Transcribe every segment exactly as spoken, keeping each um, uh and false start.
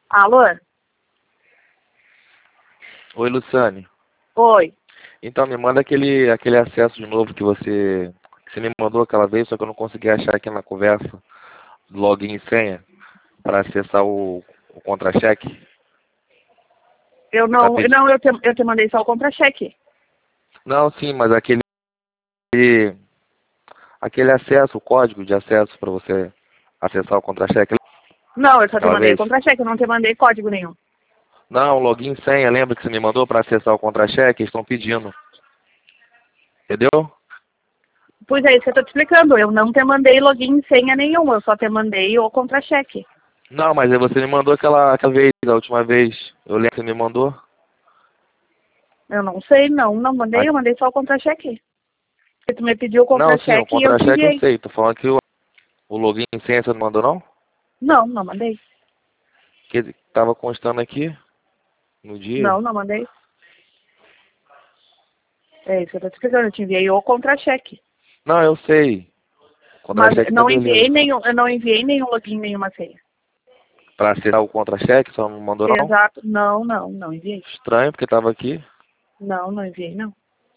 Alô? Oi, Luciane. Oi. Então, me manda aquele, aquele acesso de novo que você, que você me mandou aquela vez, só que eu não consegui achar aqui na conversa, login e senha, para acessar o, o contra-cheque. Eu Tá não, pedi- não eu, te, eu te mandei só o contra-cheque. Não, sim, mas aquele, aquele acesso, o código de acesso para você acessar o contra-cheque, Não, eu só te aquela mandei o vez. contra-cheque, eu não te mandei código nenhum. Não, login e senha, lembra que você me mandou para acessar o contra-cheque? Eles estão pedindo. Entendeu? Pois é isso que eu tô te explicando. Eu não te mandei login e senha nenhuma, eu só te mandei o contra-cheque. Não, mas aí você me mandou aquela, aquela vez, a última vez. Eu lembro que você me mandou. Eu não sei, não, não A- mandei, eu mandei só o contra-cheque. Porque tu me pediu o Não, sim, o contra-cheque e eu te contra-cheque eu enviei. sei. Tô falando que o, o login e senha você não mandou, não? Não, não mandei. Que tava constando aqui no dia. Não, não mandei. É isso que eu tô te explicando, eu te enviei o contra-cheque. Não, eu sei. O Mas contra-cheque tá não enviei beleza. nenhum, eu não enviei nenhum login, nenhuma senha. Pra acessar o contra-cheque, só não mandou, não? Exato. Não, não, não enviei. Estranho, porque tava aqui. Não, não enviei, não.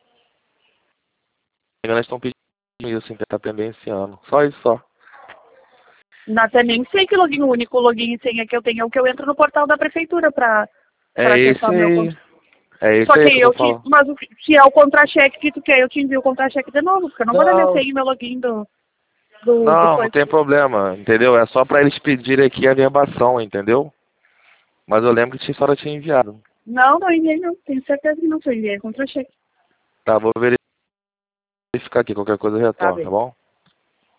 Eles estão pedindo isso, então tá pendenciando. Só isso, só. Até nem sei que login, o único login e senha que eu tenho é o que eu entro no portal da prefeitura para É para esse acessar o meu aí. contra. É esse Só que aí que aí eu tô eu te, falando. mas o que- se é o contra-cheque que tu quer, eu te envio o contra-cheque de novo, porque eu não vou dar minha Não, senha e meu login do, do, do não, não coisa. tem problema, entendeu? É só pra eles pedirem aqui a verbação, entendeu? Mas eu lembro que tinha história tinha enviado. Não, não enviei não, tenho certeza que não, se eu enviei contra-cheque. Tá, vou verificar aqui, qualquer coisa eu Tá retorno, tá bem. bom?